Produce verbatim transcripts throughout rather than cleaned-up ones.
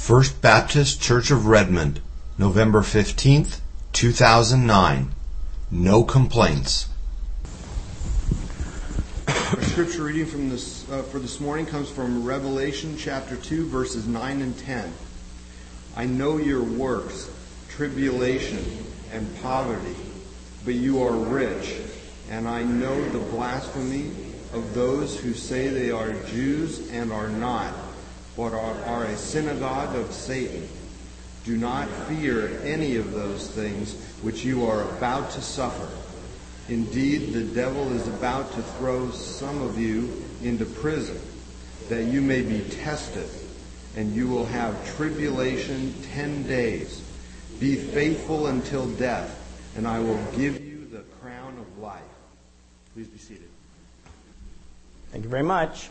First Baptist Church of Redmond, November fifteenth, two thousand nine. No complaints. Our scripture reading from this uh, for this morning comes from Revelation chapter two, verses nine and ten. I know your works, tribulation, and poverty, but you are rich, and I know the blasphemy of those who say they are Jews and are not, but are, are a synagogue of Satan. Do not fear any of those things which you are about to suffer. Indeed, the devil is about to throw some of you into prison, that you may be tested, and you will have tribulation ten days. Be faithful until death, and I will give you the crown of life. Please be seated. Thank you very much.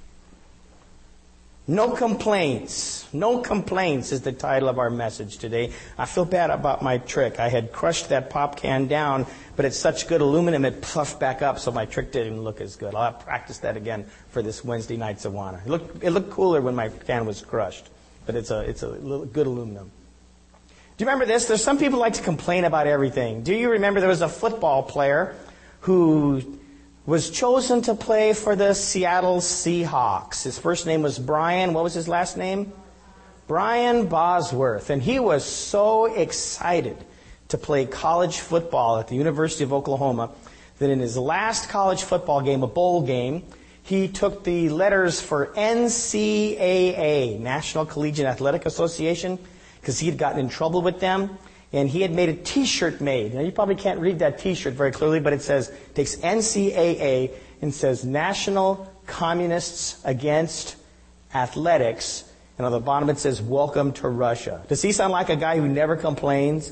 No complaints. No complaints is the title of our message today. I feel bad about my trick. I had crushed that pop can down, but it's such good aluminum it puffed back up, so my trick didn't look as good. I'll have to practice that again for this Wednesday night's Awana. It looked, it looked cooler when my can was crushed, but it's a, it's a little, good aluminum. Do you remember this? There's some people who like to complain about everything. Do you remember there was a football player who was chosen to play for the Seattle Seahawks? His first name was Brian. What was his last name? Brian Bosworth. And he was so excited to play college football at the University of Oklahoma that in his last college football game, a bowl game, he took the letters for N C double A, National Collegiate Athletic Association, because he had gotten in trouble with them. And he had made a T-shirt made. Now, you probably can't read that T-shirt very clearly, but it says, takes N C double A and says National Communists Against Athletics. And on the bottom it says, Welcome to Russia. Does he sound like a guy who never complains?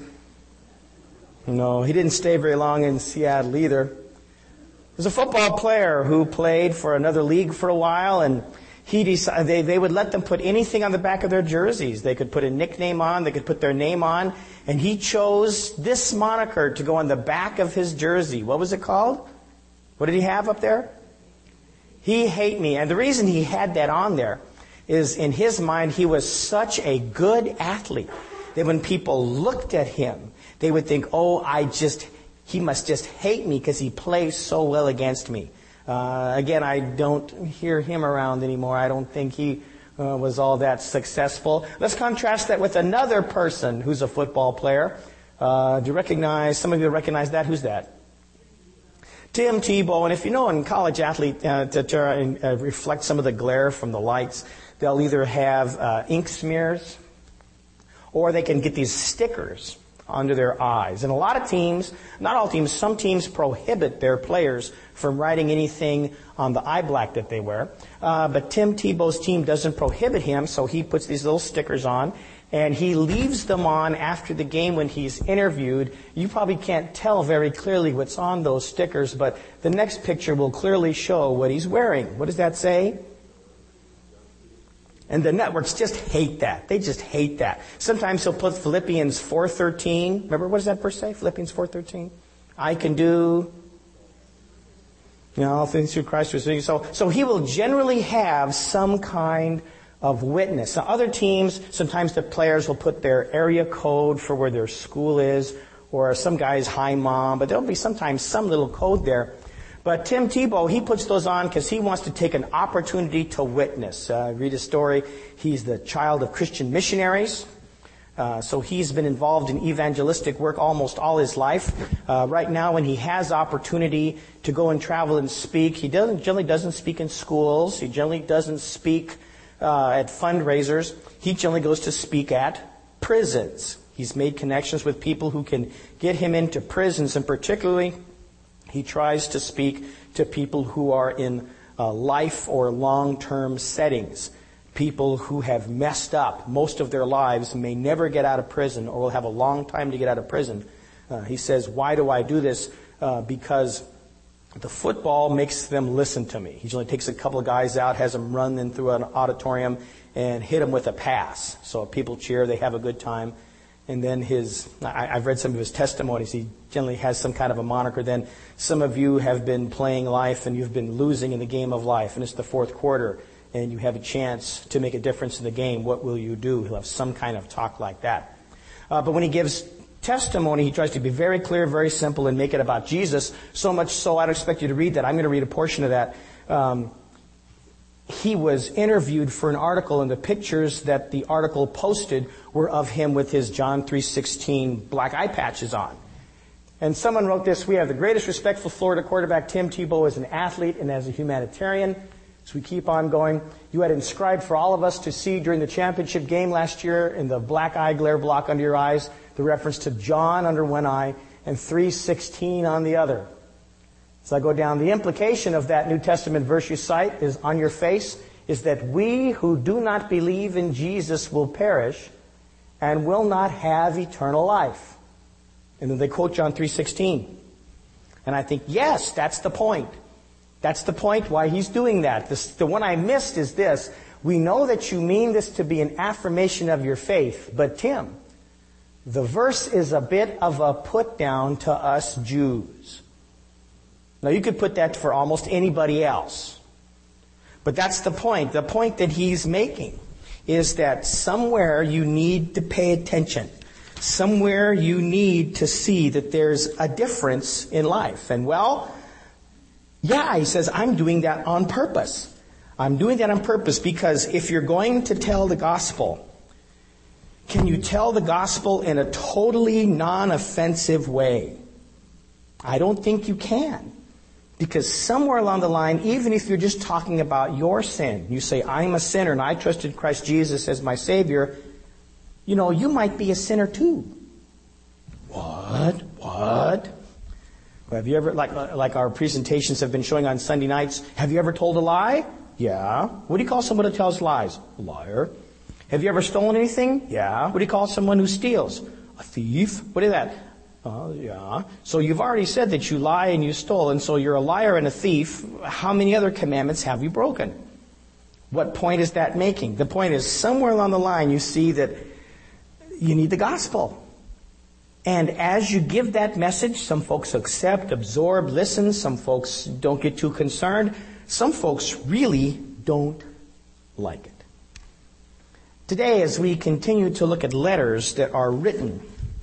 No, he didn't stay very long in Seattle either. There's a football player who played for another league for a while, and He decided they, they would let them put anything on the back of their jerseys. They could put a nickname on, they could put their name on, and he chose this moniker to go on the back of his jersey. What was it called? What did he have up there? He Hate Me. And the reason he had that on there is in his mind he was such a good athlete that when people looked at him, they would think, oh, I just, he must just hate me because he plays so well against me. Uh, again, I don't hear him around anymore. I don't think he uh, was all that successful. Let's contrast that with another person who's a football player. Uh, do you recognize, some of you recognize that? Who's that? Tim Tebow. And if you know, in college athlete, uh, to try and uh, reflect some of the glare from the lights, they'll either have uh, ink smears or they can get these stickers under their eyes. And a lot of teams, not all teams, some teams prohibit their players from writing anything on the eye black that they wear. Uh, but Tim Tebow's team doesn't prohibit him, so he puts these little stickers on, and he leaves them on after the game when he's interviewed. You probably can't tell very clearly what's on those stickers, but the next picture will clearly show what he's wearing. What does that say? And the networks just hate that. They just hate that. Sometimes he'll put Philippians four thirteen. Remember, what does that verse say? Philippians four thirteen. I can do, you know, all things through Christ who is with me. So, so he will generally have some kind of witness. Now, other teams, sometimes the players will put their area code for where their school is, or some guy's hi mom, but there'll be sometimes some little code there. But Tim Tebow, he puts those on because he wants to take an opportunity to witness. Uh, read his story. He's the child of Christian missionaries. Uh, so he's been involved in evangelistic work almost all his life. Uh, right now, when he has opportunity to go and travel and speak, he doesn't generally doesn't speak in schools. He generally doesn't speak uh, at fundraisers. He generally goes to speak at prisons. He's made connections with people who can get him into prisons, and particularly he tries to speak to people who are in uh, life or long-term settings. People who have messed up most of their lives, may never get out of prison, or will have a long time to get out of prison. Uh, he says, why do I do this? Uh, because the football makes them listen to me. He usually takes a couple of guys out, has them run in through an auditorium, and hit them with a pass. So people cheer, they have a good time. And then his, I, I've read some of his testimonies. He generally has some kind of a moniker. Then some of you have been playing life and you've been losing in the game of life, and it's the fourth quarter, and you have a chance to make a difference in the game, what will you do? He'll have some kind of talk like that. Uh, but when he gives testimony, he tries to be very clear, very simple, and make it about Jesus. So much so, I don't expect you to read that. I'm going to read a portion of that. Um, he was interviewed for an article, and the pictures that the article posted were of him with his John three sixteen black eye patches on. And someone wrote this: "We have the greatest respect for Florida quarterback Tim Tebow as an athlete and as a humanitarian." As we keep on going, you had inscribed for all of us to see during the championship game last year in the black eye glare block under your eyes the reference to John under one eye and three sixteen on the other. As I go down, the implication of that New Testament verse you cite is on your face is that we who do not believe in Jesus will perish and will not have eternal life. And then they quote John three sixteen. And I think, yes, that's the point. That's the point why he's doing that. This, the one I missed is this. We know that you mean this to be an affirmation of your faith, but Tim, the verse is a bit of a put down to us Jews. Now you could put that for almost anybody else. But that's the point. The point that he's making is that somewhere you need to pay attention. Somewhere you need to see that there's a difference in life. And well, yeah, he says, I'm doing that on purpose. I'm doing that on purpose because if you're going to tell the gospel, can you tell the gospel in a totally non-offensive way? I don't think you can. Because somewhere along the line, even if you're just talking about your sin, you say, I'm a sinner and I trusted Christ Jesus as my Savior, you know, you might be a sinner too. What? What? Well, have you ever, like like our presentations have been showing on Sunday nights, have you ever told a lie? Yeah. What do you call someone who tells lies? A liar. Have you ever stolen anything? Yeah. What do you call someone who steals? A thief. What is that? Oh, yeah. So you've already said that you lie and you stole, and so you're a liar and a thief. How many other commandments have you broken? What point is that making? The point is somewhere along the line you see that you need the gospel. And as you give that message, some folks accept, absorb, listen. Some folks don't get too concerned. Some folks really don't like it. Today, as we continue to look at letters that are written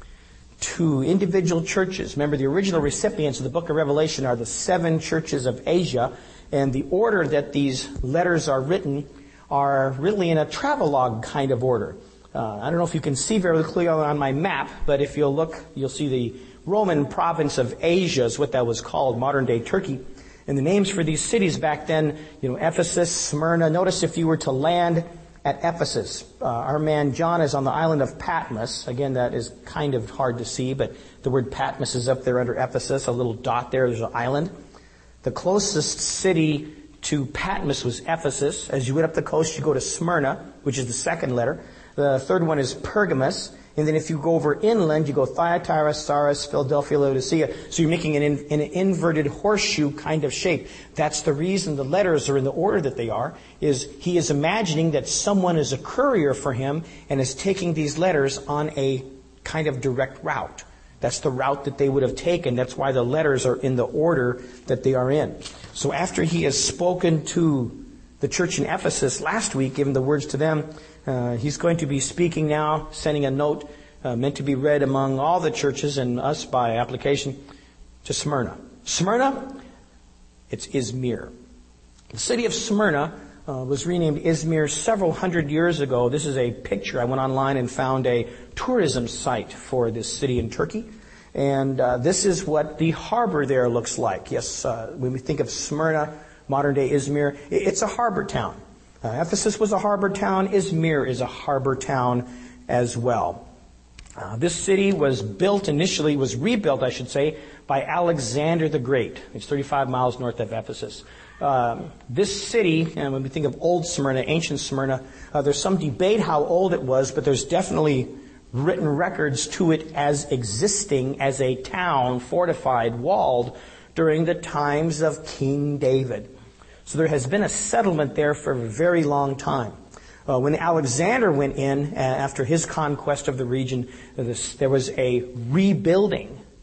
to individual churches, remember the original recipients of the book of Revelation are the seven churches of Asia, and the order that these letters are written are really in a travelogue kind of order. Uh, I don't know if you can see very clearly on my map, but if you'll look, you'll see the Roman province of Asia is what that was called, modern-day Turkey. And the names for these cities back then, you know, Ephesus, Smyrna. Notice if you were to land at Ephesus, uh, our man John is on the island of Patmos. Again, that is kind of hard to see, but the word Patmos is up there under Ephesus, a little dot there, there's an island. The closest city to Patmos was Ephesus. As you went up the coast, you go to Smyrna, which is the second letter. The third one is Pergamos. And then if you go over inland, you go Thyatira, Sardis, Philadelphia, Laodicea. So you're making an, in, an inverted horseshoe kind of shape. That's the reason the letters are in the order that they are, is he is imagining that someone is a courier for him and is taking these letters on a kind of direct route. That's the route that they would have taken. That's why the letters are in the order that they are in. So after he has spoken to the church in Ephesus last week, given the words to them, uh, he's going to be speaking now, sending a note uh, meant to be read among all the churches and us by application to Smyrna. Smyrna, it's Izmir. The city of Smyrna uh, was renamed Izmir several hundred years ago. This is a picture. I went online and found a tourism site for this city in Turkey. And uh, this is what the harbor there looks like. Yes, uh, when we think of Smyrna, modern-day Izmir, it's a harbor town. Uh, Ephesus was a harbor town. Izmir is a harbor town as well. Uh, this city was built initially, was rebuilt, I should say, by Alexander the Great. It's thirty-five miles north of Ephesus. Uh, this city, and when we think of old Smyrna, ancient Smyrna, uh, there's some debate how old it was, but there's definitely written records to it as existing as a town, fortified, walled, during the times of King David. So there has been a settlement there for a very long time. Uh, when Alexander went in uh, after his conquest of the region, uh, this, there was a rebuilding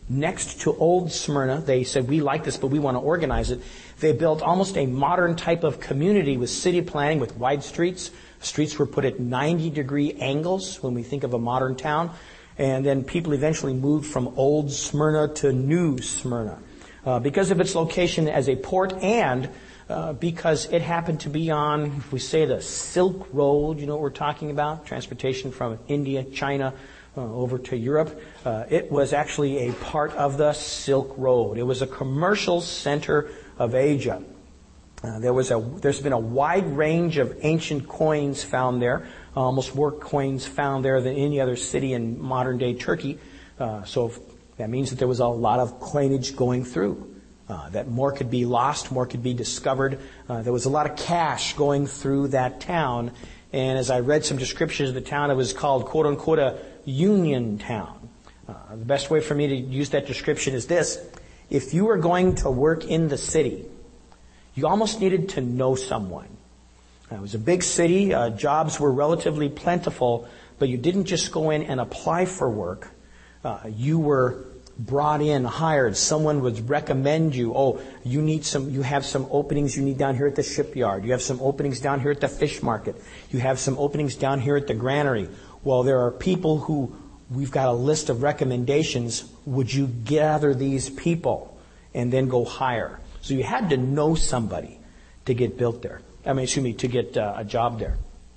next to old Smyrna. They said, we like this, but we want to organize it. They built almost a modern type of community with city planning, with wide streets. Streets were put at ninety degree angles when we think of a modern town. And then people eventually moved from old Smyrna to new Smyrna. Uh, because of its location as a port and uh, because it happened to be on, if we say the Silk Road, you know what we're talking about? Transportation from India, China, uh, over to Europe. Uh, it was actually a part of the Silk Road. It was a commercial center of Asia. Uh, there was a, there's been a wide range of ancient coins found there, uh, almost more coins found there than any other city in modern-day Turkey. Uh, so that means that there was a lot of coinage going through. Uh, that more could be lost, more could be discovered. Uh, there was a lot of cash going through that town. And as I read some descriptions of the town, it was called, quote-unquote, a union town. Uh, the best way for me to use that description is this. If you were going to work in the city, you almost needed to know someone. Uh, it was a big city. Uh, jobs were relatively plentiful, but you didn't just go in and apply for work. Uh, you were brought in, hired. Someone would recommend you. Oh, you need some, you have some openings you need down here at the shipyard. You have some openings down here at the fish market. You have some openings down here at the granary. Well, there are people who, we've got a list of recommendations. Would you gather these people and then go hire? So you had to know somebody to get built there. I mean, excuse me, to get uh, a job there.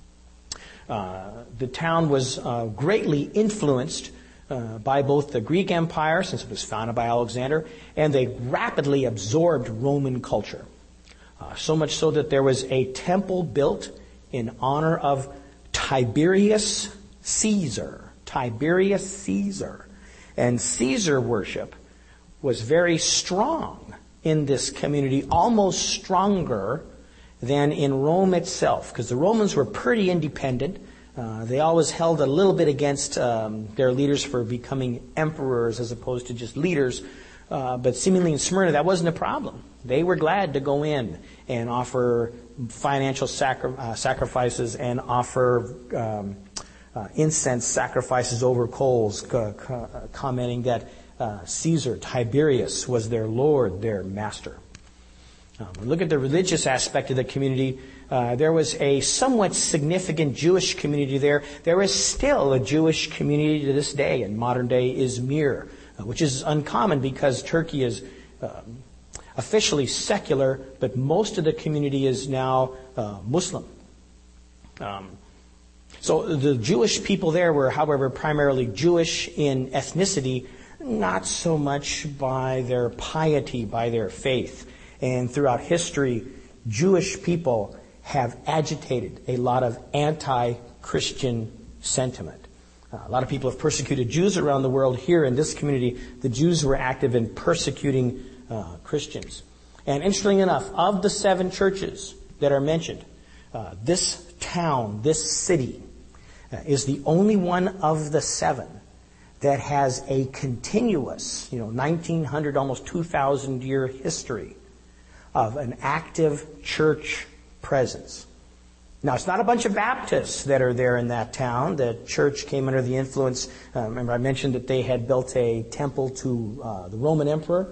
Uh, the town was uh, greatly influenced uh, by both the Greek Empire, since it was founded by Alexander, and they rapidly absorbed Roman culture. Uh, so much so that there was a temple built in honor of Tiberius Caesar. Tiberius Caesar. And Caesar worship was very strong in this community, almost stronger than in Rome itself, because the Romans were pretty independent. Uh, they always held a little bit against um, their leaders for becoming emperors as opposed to just leaders. Uh, but seemingly in Smyrna, that wasn't a problem. They were glad to go in and offer financial sacri- uh, sacrifices and offer um, uh, incense sacrifices over coals, co- co- commenting that Uh, Caesar, Tiberius, was their lord, their master. Um, look at the religious aspect of the community. Uh, there was a somewhat significant Jewish community there. There is still a Jewish community to this day in modern-day Izmir, uh, which is uncommon because Turkey is um, officially secular, but most of the community is now uh, Muslim. Um, so the Jewish people there were, however, primarily Jewish in ethnicity, not so much by their piety, by their faith. And throughout history, Jewish people have agitated a lot of anti-Christian sentiment. Uh, a lot of people have persecuted Jews around the world. Here in this community, the Jews were active in persecuting uh, Christians. And interestingly enough, of the seven churches that are mentioned, uh, this town, this city, uh, is the only one of the seven that has a continuous, you know, nineteen hundred, almost two thousand year history of an active church presence. Now, it's not a bunch of Baptists that are there in that town. The church came under the influence. Uh, remember, I mentioned that they had built a temple to uh, the Roman emperor.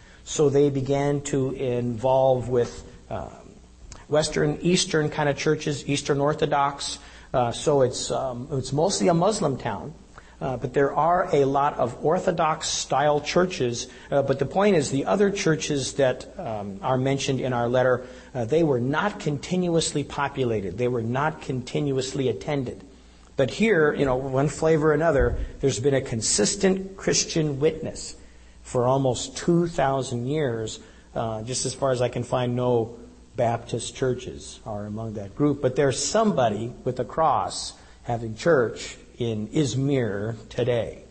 So they began to involve with uh, Western, Eastern kind of churches, Eastern Orthodox. Uh, so it's um, it's mostly a Muslim town. Uh, but there are a lot of Orthodox-style churches. Uh, but the point is, the other churches that um, are mentioned in our letter, uh, they were not continuously populated. They were not continuously attended. But here, you know, one flavor or another, there's been a consistent Christian witness for almost two thousand years. Uh, just as far as I can find, no Baptist churches are among that group. But there's somebody with a cross having church in Izmir today.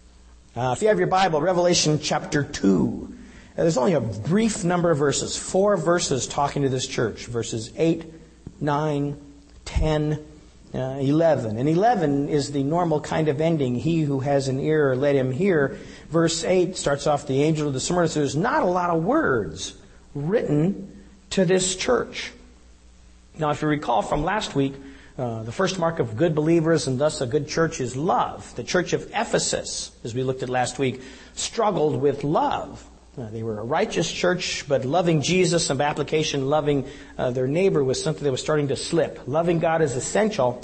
Uh, if you have your Bible, Revelation chapter two. Uh, there's only a brief number of verses, four verses talking to this church. Verses eight, nine, ten, uh, eleven. And eleven is the normal kind of ending. He who has an ear, let him hear. Verse eight starts off, the angel of the Smyrna. So there's not a lot of words written to this church. Now, if you recall from last week, Uh, the first mark of good believers and thus a good church is love. The church of Ephesus, as we looked at last week, struggled with love. Uh, they were a righteous church, but loving Jesus and by application loving uh, their neighbor was something that was starting to slip. Loving God is essential.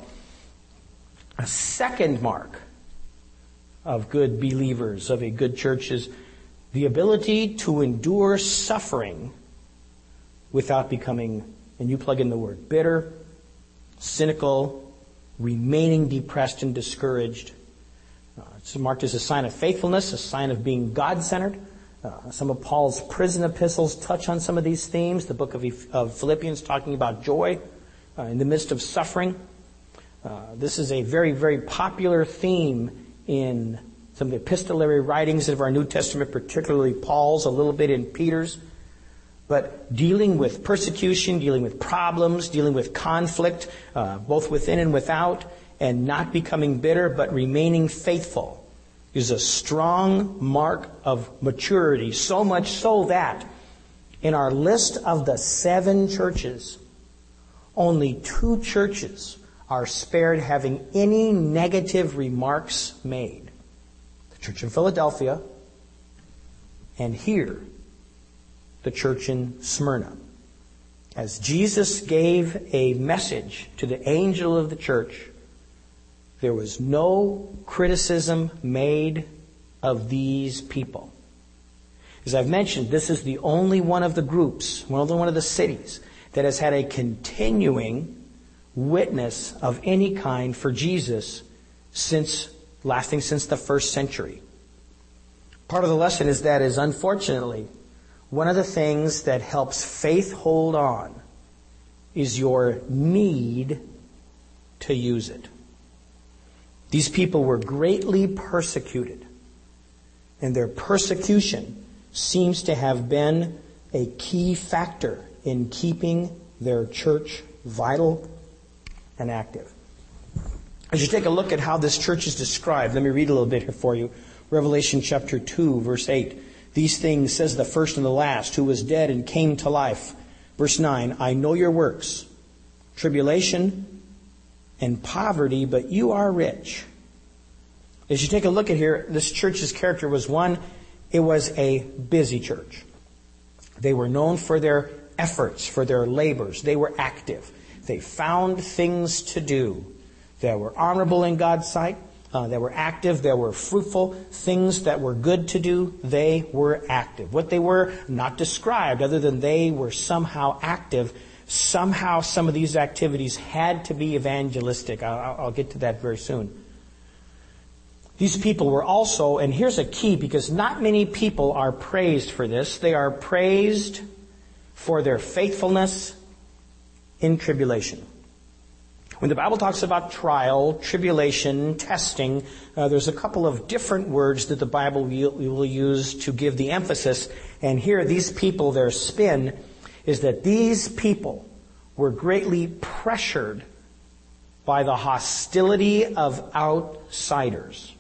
A second mark of good believers, of a good church, is the ability to endure suffering without becoming, and you plug in the word, bitter, cynical, remaining depressed and discouraged. Uh, it's marked as a sign of faithfulness, a sign of being God-centered. Uh, some of Paul's prison epistles touch on some of these themes. The book of, of Philippians talking about joy uh, in the midst of suffering. Uh, this is a very, very popular theme in some of the epistolary writings of our New Testament, particularly Paul's, a little bit in Peter's. But dealing with persecution, dealing with problems, dealing with conflict, uh, both within and without, and not becoming bitter, but remaining faithful, is a strong mark of maturity. So much so that in our list of the seven churches, only two churches are spared having any negative remarks made. The Church in Philadelphia, and here, the church in Smyrna. As Jesus gave a message to the angel of the church, there was no criticism made of these people. As I've mentioned, this is the only one of the groups, one of the, one of the cities, that has had a continuing witness of any kind for Jesus since, lasting since the first century. Part of the lesson is that is unfortunately one of the things that helps faith hold on is your need to use it. These people were greatly persecuted, and their persecution seems to have been a key factor in keeping their church vital and active. As you take a look at how this church is described, let me read a little bit here for you. Revelation chapter two, verse eight. These things says the first and the last, who was dead and came to life. Verse nine, I know your works, tribulation and poverty, but you are rich. As you take a look at here, this church's character was one, it was a busy church. They were known for their efforts, for their labors. They were active. They found things to do that were honorable in God's sight. Uh, that were active, that were fruitful, things that were good to do, they were active. What they were, not described, other than they were somehow active. Somehow some of these activities had to be evangelistic. I'll, I'll get to that very soon. These people were also, and here's a key, because not many people are praised for this. They are praised for their faithfulness in tribulation. When the Bible talks about trial, tribulation, testing, uh, there's a couple of different words that the Bible will, will use to give the emphasis. And here, these people, their spin is that these people were greatly pressured by the hostility of outsiders.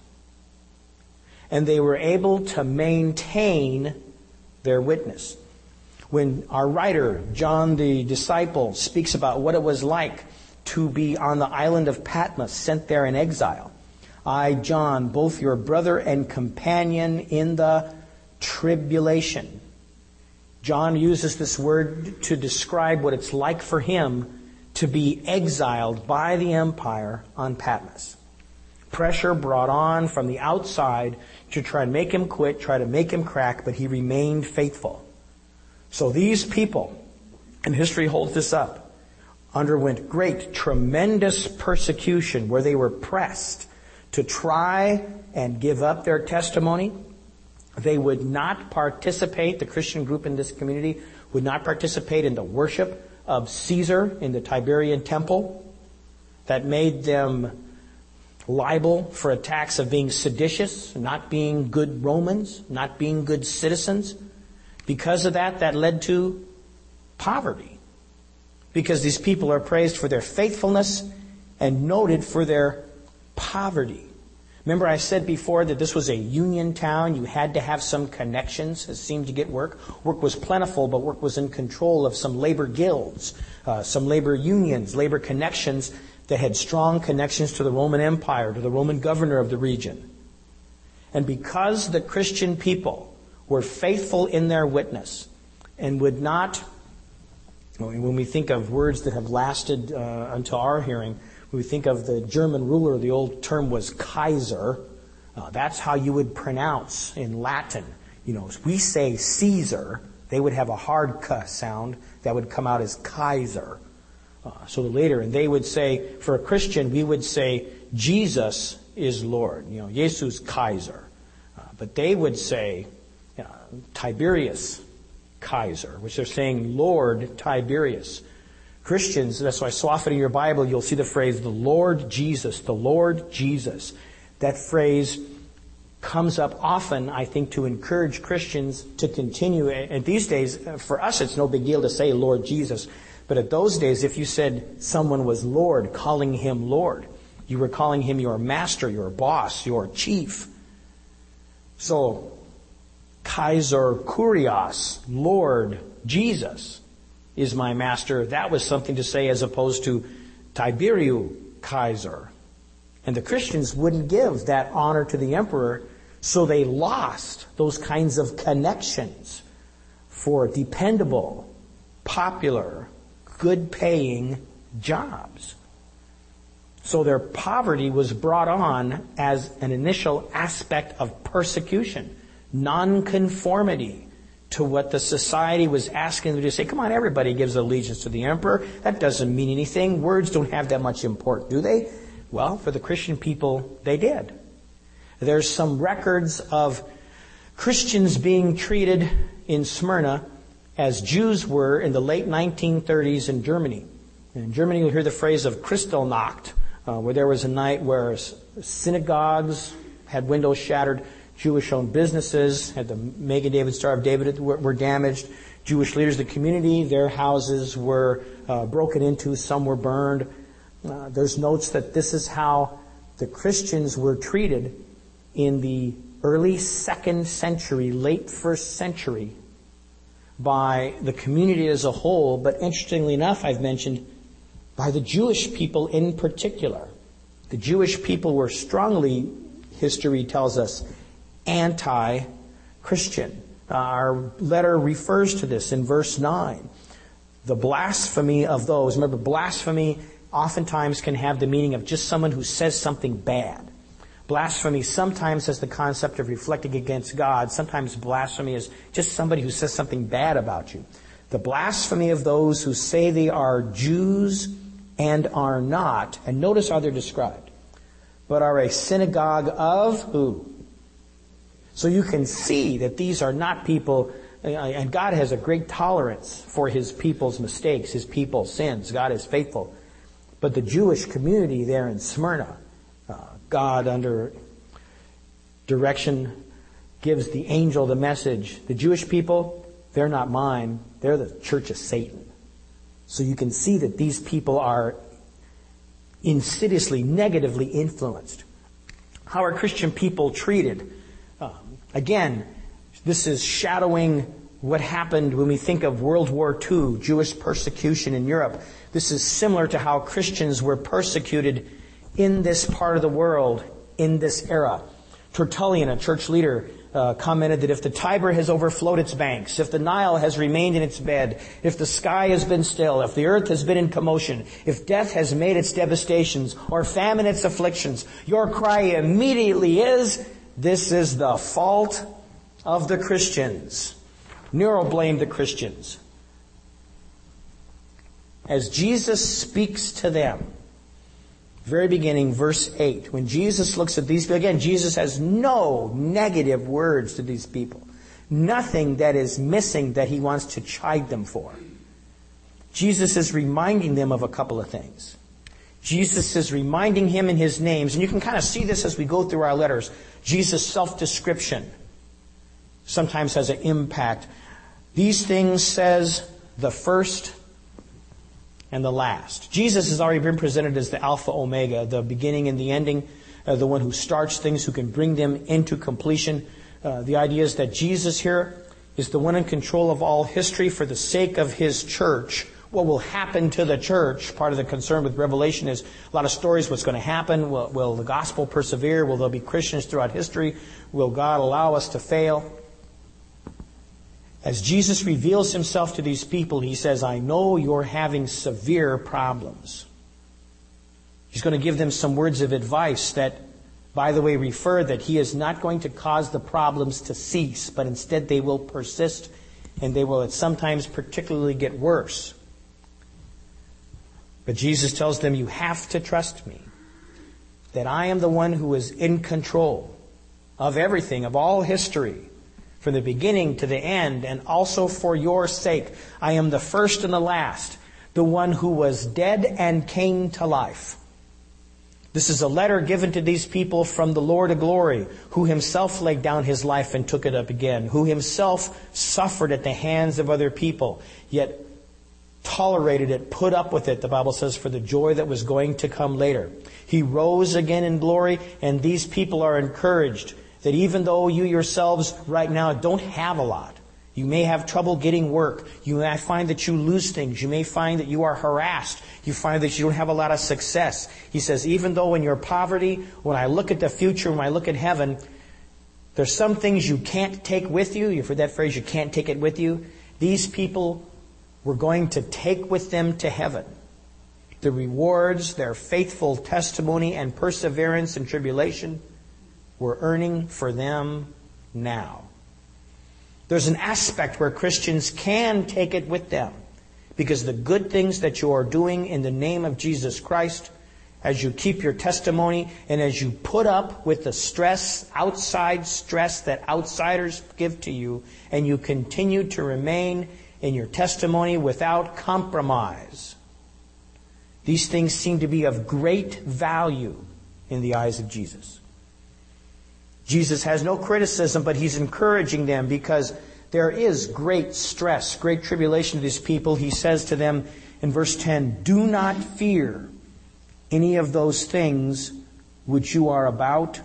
And they were able to maintain their witness. When our writer, John the disciple, speaks about what it was like to be on the island of Patmos, sent there in exile. I, John, both your brother and companion in the tribulation. John uses this word to describe what it's like for him to be exiled by the empire on Patmos. Pressure brought on from the outside to try and make him quit, try to make him crack, but he remained faithful. So these people, and history holds this up, underwent great, tremendous persecution where they were pressed to try and give up their testimony. They would not participate, the Christian group in this community would not participate in the worship of Caesar in the Tiberian temple. That made them liable for attacks of being seditious, not being good Romans, not being good citizens. Because of that, that led to poverty. Because these people are praised for their faithfulness and noted for their poverty. Remember I said before that this was a union town. You had to have some connections. It seemed to get work. Work was plentiful, but work was in control of some labor guilds, uh, some labor unions, labor connections that had strong connections to the Roman Empire, to the Roman governor of the region. And because the Christian people were faithful in their witness and would not, when we think of words that have lasted uh, until our hearing, when we think of the German ruler, the old term was Kaiser. Uh, that's how you would pronounce in Latin. You know, we say Caesar, they would have a hard K sound that would come out as Kaiser. Uh, so later, and they would say, for a Christian, we would say Jesus is Lord. You know, Jesus Kaiser. Uh, but they would say uh, Tiberius Kaiser, which they're saying Lord Tiberius. Christians, that's why so often in your Bible you'll see the phrase the Lord Jesus, the Lord Jesus. That phrase comes up often, I think, to encourage Christians to continue. And these days, for us, it's no big deal to say Lord Jesus. But at those days, if you said someone was Lord, calling him Lord, you were calling him your master, your boss, your chief. So, Kaiser Kurios, Lord Jesus, is my master. That was something to say as opposed to Tiberiu Kaiser. And the Christians wouldn't give that honor to the emperor, so they lost those kinds of connections for dependable, popular, good-paying jobs. So their poverty was brought on as an initial aspect of persecution, nonconformity to what the society was asking them to say. Come on, everybody gives allegiance to the emperor. That doesn't mean anything. Words don't have that much import, do they? Well, for the Christian people, they did. There's some records of Christians being treated in Smyrna as Jews were in the late nineteen thirties in Germany. In Germany, you'll hear the phrase of Kristallnacht, uh, where there was a night where synagogues had windows shattered, Jewish-owned businesses, had the Magen-David Star of David were, were damaged. Jewish leaders of the community, their houses were uh, broken into, some were burned. Uh, there's notes that this is how the Christians were treated in the early second century, late first century, by the community as a whole, but interestingly enough, I've mentioned, by the Jewish people in particular. The Jewish people were strongly, history tells us, anti-Christian. Uh, our letter refers to this in verse nine. The blasphemy of those. Remember, blasphemy oftentimes can have the meaning of just someone who says something bad. Blasphemy sometimes has the concept of reflecting against God. Sometimes blasphemy is just somebody who says something bad about you. The blasphemy of those who say they are Jews and are not, and notice how they're described, but are a synagogue of who? So you can see that these are not people, and God has a great tolerance for His people's mistakes, His people's sins. God is faithful. But the Jewish community there in Smyrna, uh, God under direction gives the angel the message. The Jewish people, they're not mine. They're the church of Satan. So you can see that these people are insidiously, negatively influenced. How are Christian people treated? Um, again, this is shadowing what happened when we think of World War Two, Jewish persecution in Europe. This is similar to how Christians were persecuted in this part of the world, in this era. Tertullian, a church leader, uh, commented that if the Tiber has overflowed its banks, if the Nile has remained in its bed, if the sky has been still, if the earth has been in commotion, if death has made its devastations, or famine its afflictions, your cry immediately is, this is the fault of the Christians. Nero blamed the Christians. As Jesus speaks to them, very beginning, verse eight, when Jesus looks at these people, again, Jesus has no negative words to these people. Nothing that is missing that He wants to chide them for. Jesus is reminding them of a couple of things. Jesus is reminding him in His names, and you can kind of see this as we go through our letters. Jesus' self-description sometimes has an impact. These things says the first and the last. Jesus has already been presented as the Alpha Omega, the beginning and the ending, uh, the one who starts things, who can bring them into completion. Uh, the idea is that Jesus here is the one in control of all history for the sake of His church, what will happen to the church. Part of the concern with Revelation is a lot of stories, what's going to happen. Will, will the gospel persevere? Will there be Christians throughout history? Will God allow us to fail? As Jesus reveals himself to these people, he says, I know you're having severe problems. He's going to give them some words of advice that, by the way, refer that he is not going to cause the problems to cease, but instead they will persist, and they will at sometimes particularly get worse. But Jesus tells them, you have to trust me, that I am the one who is in control of everything, of all history, from the beginning to the end, and also for your sake. I am the first and the last, the one who was dead and came to life. This is a letter given to these people from the Lord of glory, who himself laid down his life and took it up again, who himself suffered at the hands of other people, yet tolerated it, put up with it, the Bible says, for the joy that was going to come later. He rose again in glory, and these people are encouraged that even though you yourselves right now don't have a lot, you may have trouble getting work, you may find that you lose things, you may find that you are harassed, you find that you don't have a lot of success. He says, even though in your poverty, when I look at the future, when I look at heaven, there's some things you can't take with you. You've heard that phrase, you can't take it with you. These people were going to take with them to heaven the rewards their faithful testimony and perseverance in tribulation were earning for them now. There's an aspect where Christians can take it with them, because the good things that you are doing in the name of Jesus Christ, as you keep your testimony and as you put up with the stress, outside stress that outsiders give to you, and you continue to remain in your testimony without compromise, these things seem to be of great value in the eyes of Jesus. Jesus has no criticism, but he's encouraging them because there is great stress, great tribulation to these people. He says to them in verse ten, do not fear any of those things which you are about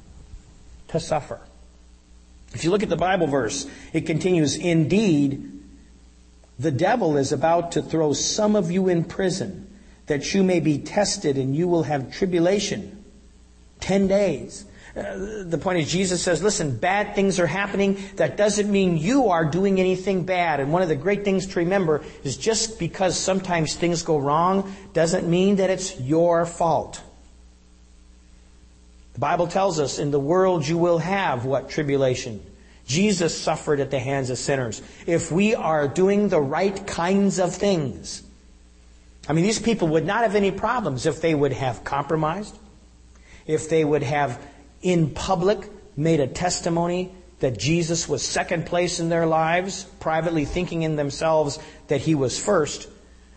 to suffer. If you look at the Bible verse, it continues, indeed, the devil is about to throw some of you in prison, that you may be tested, and you will have tribulation. Ten days. Uh, the point is, Jesus says, listen, bad things are happening. That doesn't mean you are doing anything bad. And one of the great things to remember is just because sometimes things go wrong doesn't mean that it's your fault. The Bible tells us in the world you will have what? Tribulation. Jesus suffered at the hands of sinners. If we are doing the right kinds of things, I mean, these people would not have any problems if they would have compromised, if they would have in public made a testimony that Jesus was second place in their lives, privately thinking in themselves that he was first.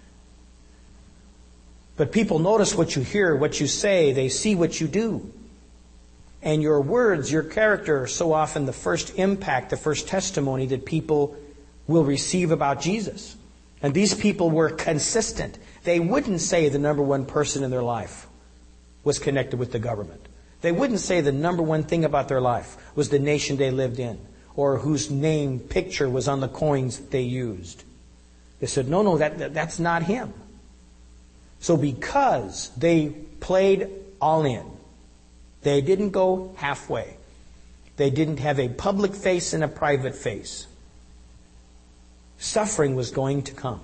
But people notice what you hear, what you say, they see what you do. And your words, your character are so often the first impact, the first testimony that people will receive about Jesus. And these people were consistent. They wouldn't say the number one person in their life was connected with the government. They wouldn't say the number one thing about their life was the nation they lived in, or whose name picture was on the coins that they used. They said, no, no, that, that that's not him. So because they played all in, they didn't go halfway. They didn't have a public face and a private face. Suffering was going to come.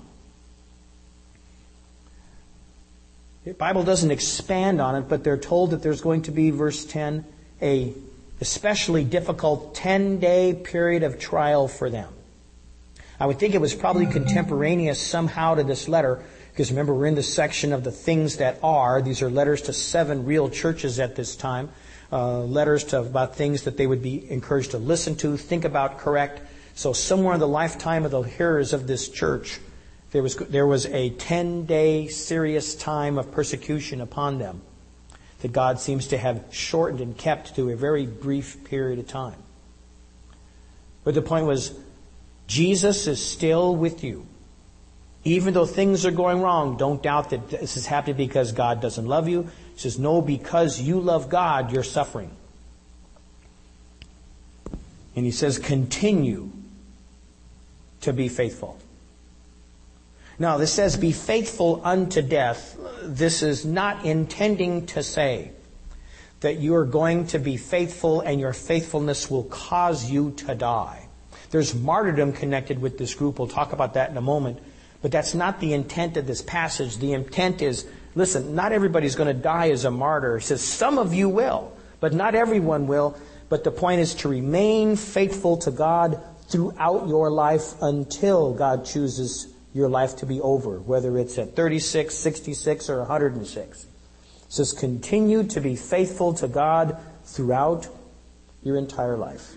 The Bible doesn't expand on it, but they're told that there's going to be, verse ten, a especially difficult ten-day period of trial for them. I would think it was probably contemporaneous somehow to this letter, because remember, we're in the section of the things that are. These are letters to seven real churches at this time. Uh, letters to about things that they would be encouraged to listen to, think about, correct. So somewhere in the lifetime of the hearers of this church, there was there was a ten-day serious time of persecution upon them that God seems to have shortened and kept to a very brief period of time. But the point was, Jesus is still with you. Even though things are going wrong, don't doubt that this is happening because God doesn't love you. He says, no, because you love God, you're suffering. And he says, continue to be faithful. Now, this says, be faithful unto death. This is not intending to say that you are going to be faithful and your faithfulness will cause you to die. There's martyrdom connected with this group. We'll talk about that in a moment. But that's not the intent of this passage. The intent is, listen, not everybody's going to die as a martyr. It says some of you will, but not everyone will. But the point is to remain faithful to God throughout your life until God chooses your life to be over, whether it's at thirty-six, sixty-six, or one hundred six. It says continue to be faithful to God throughout your entire life.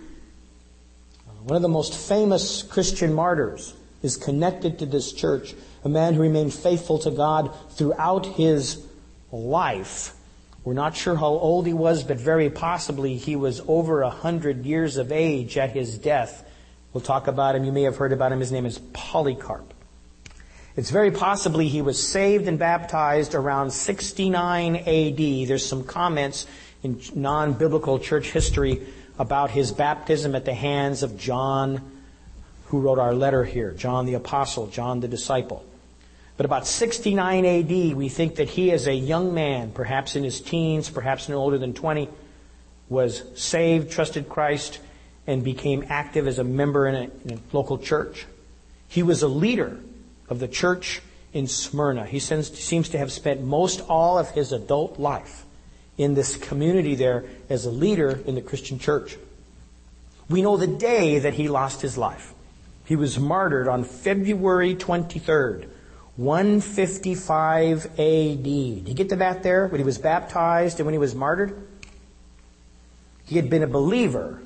One of the most famous Christian martyrs is connected to this church, a man who remained faithful to God throughout his life. We're not sure how old he was, but very possibly he was over a hundred years of age at his death. We'll talk about him. You may have heard about him. His name is Polycarp. It's very possibly he was saved and baptized around sixty-nine A D. There's some comments in non-biblical church history about his baptism at the hands of John, who wrote our letter here, John the Apostle, John the Disciple. But about sixty-nine A D, we think that he as a young man, perhaps in his teens, perhaps no older than twenty, was saved, trusted Christ, and became active as a member in a, in a local church. He was a leader of the church in Smyrna. He seems, seems to have spent most all of his adult life in this community there as a leader in the Christian church. We know the day that he lost his life. He was martyred on February twenty-third, one fifty-five A D. Did you get to that there? When he was baptized and when he was martyred? He had been a believer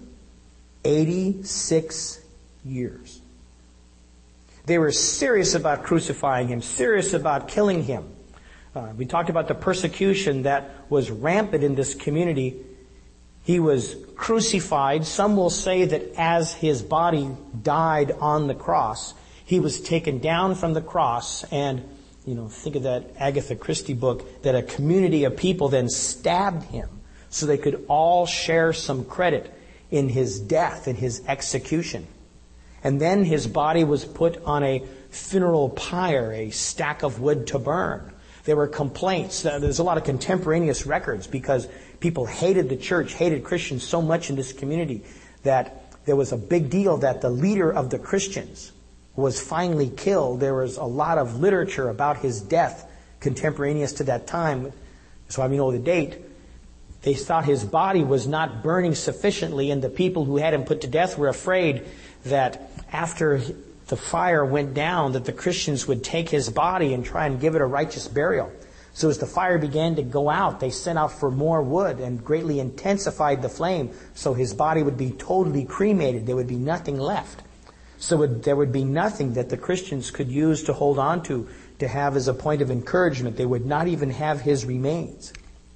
eighty-six years. They were serious about crucifying him, serious about killing him. Uh, we talked about the persecution that was rampant in this community. He was crucified. Some will say that as his body died on the cross, he was taken down from the cross, and, you know, think of that Agatha Christie book, that a community of people then stabbed him so they could all share some credit in his death, in his execution. And then his body was put on a funeral pyre, a stack of wood to burn. There were complaints. There's a lot of contemporaneous records because people hated the church, hated Christians so much in this community that there was a big deal that the leader of the Christians was finally killed. There was a lot of literature about his death contemporaneous to that time. So I mean, know the date. They thought his body was not burning sufficiently, and the people who had him put to death were afraid that after the fire went down, that the Christians would take his body and try and give it a righteous burial. So as the fire began to go out, they sent out for more wood and greatly intensified the flame, so his body would be totally cremated. There would be nothing left. So it, there would be nothing that the Christians could use to hold on to, to have as a point of encouragement. They would not even have his remains.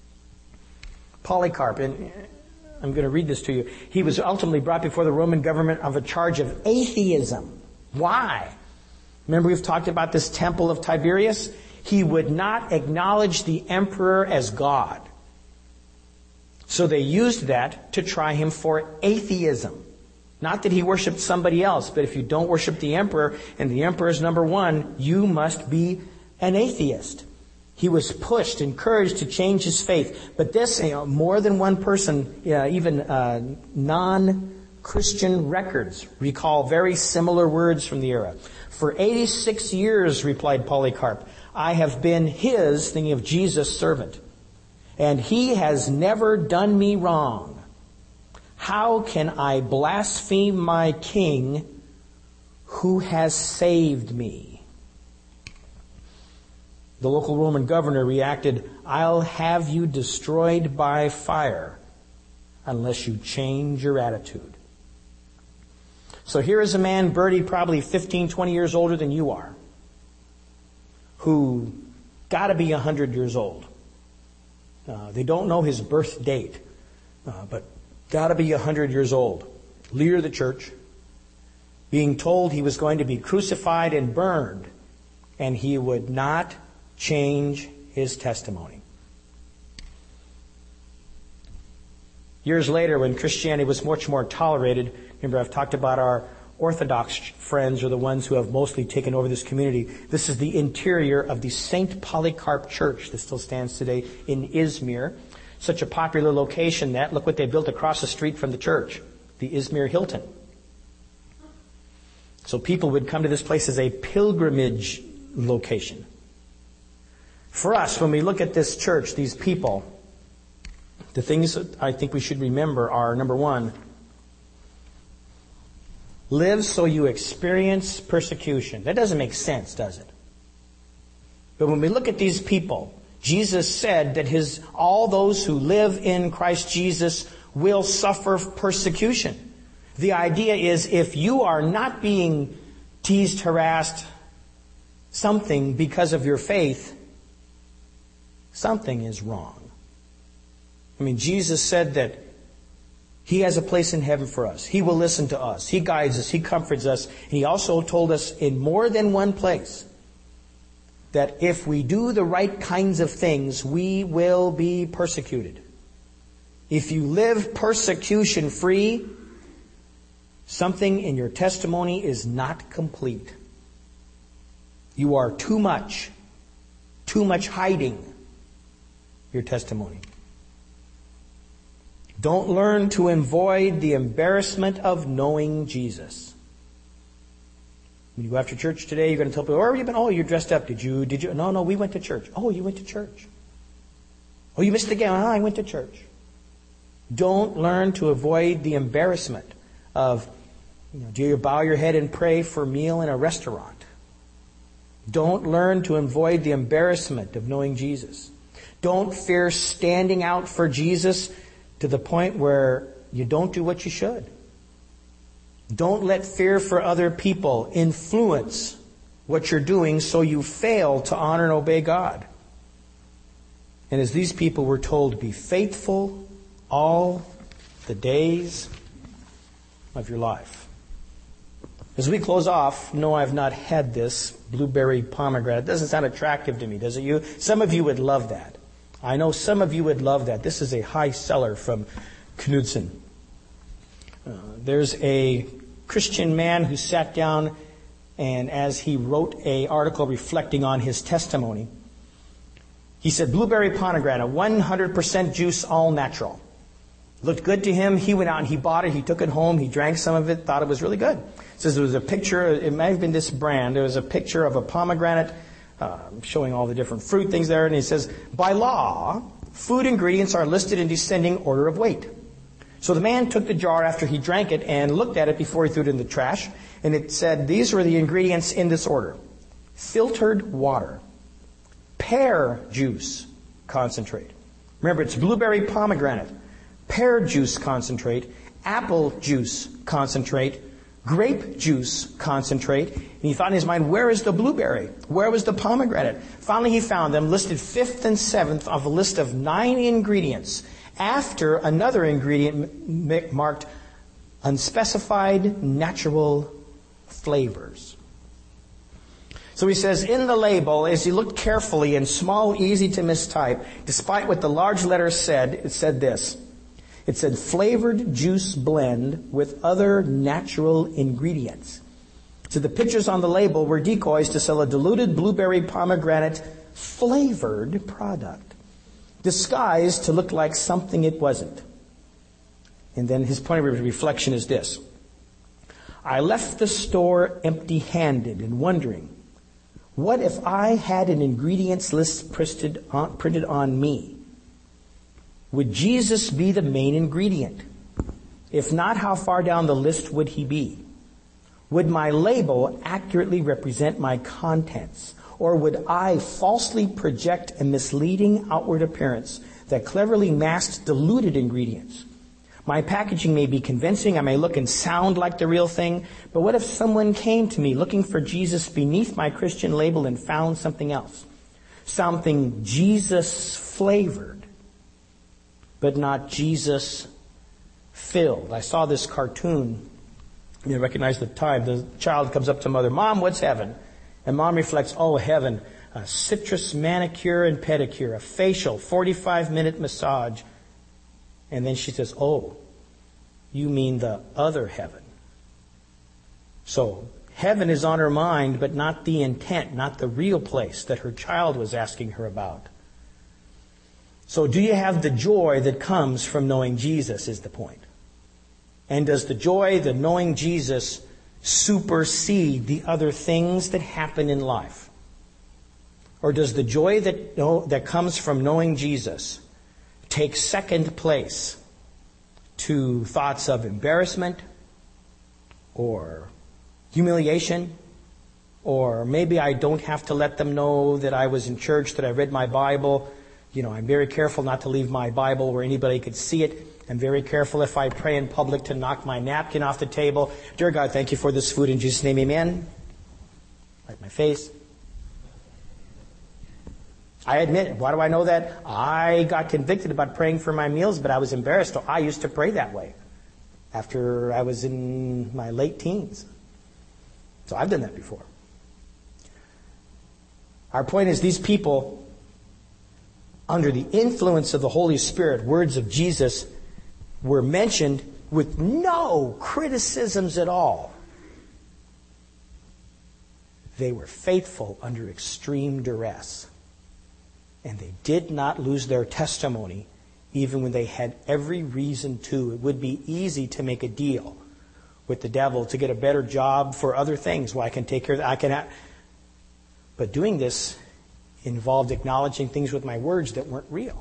Polycarp, and I'm going to read this to you. He was ultimately brought before the Roman government of a charge of atheism. Why? Remember, we've talked about this temple of Tiberius? He would not acknowledge the emperor as God. So they used that to try him for atheism. Not that he worshipped somebody else, but if you don't worship the emperor and the emperor is number one, you must be an atheist. He was pushed, encouraged to change his faith. But this, you know, more than one person, uh, even uh, non-Christian records, recall very similar words from the era. For eighty-six years, replied Polycarp, I have been his, thinking of Jesus' servant, and he has never done me wrong. How can I blaspheme my king who has saved me? The local Roman governor reacted, I'll have you destroyed by fire unless you change your attitude. So here is a man, Bertie, probably fifteen, twenty years older than you are, who got to be one hundred years old. Uh, they don't know his birth date, uh, but got to be one hundred years old. Leader of the church, being told he was going to be crucified and burned, and he would not change his testimony. Years later, when Christianity was much more tolerated, remember I've talked about our Orthodox friends are the ones who have mostly taken over this community. This is the interior of the Saint Polycarp Church that still stands today in Izmir. Such a popular location that, look what they built across the street from the church, the Izmir Hilton. So people would come to this place as a pilgrimage location. For us, when we look at this church, these people, the things that I think we should remember are, number one, live so you experience persecution. That doesn't make sense, does it? But when we look at these people, Jesus said that his all those who live in Christ Jesus will suffer persecution. The idea is if you are not being teased, harassed, something because of your faith, something is wrong. I mean, Jesus said that he has a place in heaven for us. He will listen to us. He guides us. He comforts us. And he also told us in more than one place that if we do the right kinds of things, we will be persecuted. If you live persecution-free, something in your testimony is not complete. You are too much, too much hiding your testimony. Don't learn to avoid the embarrassment of knowing Jesus. When you go after church today, you're going to tell people, where have you been? Oh, you're dressed up. Did you, did you? No, no, we went to church. Oh, you went to church. Oh, you missed the game. Oh, I went to church. Don't learn to avoid the embarrassment of, you know, do you bow your head and pray for a meal in a restaurant? Don't learn to avoid the embarrassment of knowing Jesus. Don't fear standing out for Jesus to the point where you don't do what you should. Don't let fear for other people influence what you're doing so you fail to honor and obey God. And as these people were told to be faithful all the days of your life. As we close off, no, I've not had this blueberry pomegranate. It doesn't sound attractive to me, does it you? Some of you would love that. I know some of you would love that. This is a high seller from Knudsen. Uh, there's a Christian man who sat down and as he wrote an article reflecting on his testimony, he said, blueberry pomegranate, one hundred percent juice, all natural. Looked good to him. He went out and he bought it. He took it home. He drank some of it, thought it was really good. It says there was a picture, it might have been this brand, there was a picture of a pomegranate uh, showing all the different fruit things there. And he says, by law, food ingredients are listed in descending order of weight. So the man took the jar after he drank it and looked at it before he threw it in the trash. And it said, these were the ingredients in this order. Filtered water. Pear juice concentrate. Remember, it's blueberry pomegranate. Pear juice concentrate. Apple juice concentrate. Grape juice concentrate. And he thought in his mind, where is the blueberry? Where was the pomegranate? Finally, he found them listed fifth and seventh of a list of nine ingredients after another ingredient marked unspecified natural flavors. So he says, in the label, as he looked carefully in small, easy to mistype, despite what the large letters said, it said this. It said, flavored juice blend with other natural ingredients. So the pictures on the label were decoys to sell a diluted blueberry pomegranate flavored product, disguised to look like something it wasn't. And then his point of reflection is this. I left the store empty-handed and wondering, what if I had an ingredients list printed on, printed on me? Would Jesus be the main ingredient? If not, how far down the list would he be? Would my label accurately represent my contents? Or would I falsely project a misleading outward appearance that cleverly masked diluted ingredients? My packaging may be convincing, I may look and sound like the real thing, but what if someone came to me looking for Jesus beneath my Christian label and found something else? Something Jesus flavored, but not Jesus filled. I saw this cartoon, you recognize the time, the child comes up to mother, Mom, what's heaven? And mom reflects, oh, heaven, a citrus manicure and pedicure, a facial, forty-five minute massage. And then she says, oh, you mean the other heaven. So, heaven is on her mind, but not the intent, not the real place that her child was asking her about. So do you have the joy that comes from knowing Jesus is the point. And does the joy, the knowing Jesus, supersede the other things that happen in life? Or does the joy that, that comes from knowing Jesus take second place to thoughts of embarrassment or humiliation, or maybe I don't have to let them know that I was in church, that I read my Bible. You know, I'm very careful not to leave my Bible where anybody could see it. I'm very careful if I pray in public to knock my napkin off the table. Dear God, thank you for this food. In Jesus' name, amen. Wipe my face. I admit, why do I know that? I got convicted about praying for my meals, but I was embarrassed. So I used to pray that way after I was in my late teens. So I've done that before. Our point is, these people, under the influence of the Holy Spirit, words of Jesus were mentioned with no criticisms at all. They were faithful under extreme duress. And they did not lose their testimony even when they had every reason to. It would be easy to make a deal with the devil to get a better job for other things. Well, I can take care of that. I can have... But doing this involved acknowledging things with my words that weren't real.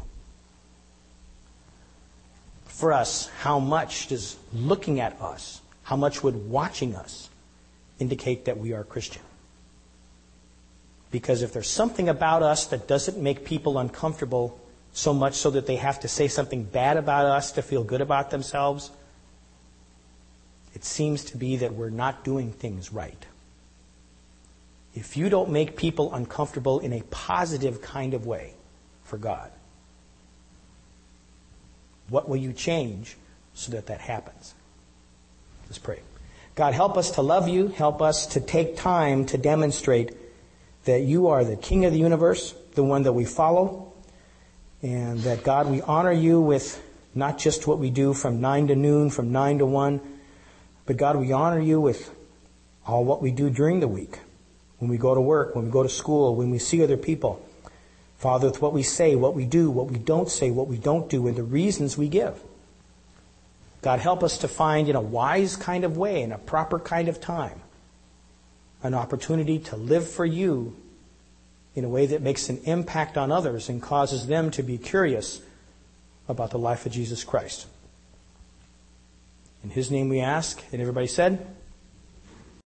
For us, how much does looking at us, how much would watching us indicate that we are Christian? Because if there's something about us that doesn't make people uncomfortable so much so that they have to say something bad about us to feel good about themselves, it seems to be that we're not doing things right. If you don't make people uncomfortable in a positive kind of way for God, what will you change so that that happens? Let's pray. God, help us to love you. Help us to take time to demonstrate that you are the King of the universe, the one that we follow, and that, God, we honor you with not just what we do from nine to noon, from nine to one, but, God, we honor you with all what we do during the week, when we go to work, when we go to school, when we see other people. Father, with what we say, what we do, what we don't say, what we don't do, and the reasons we give. God, help us to find in a wise kind of way, in a proper kind of time, an opportunity to live for you in a way that makes an impact on others and causes them to be curious about the life of Jesus Christ. In his name we ask, and everybody said...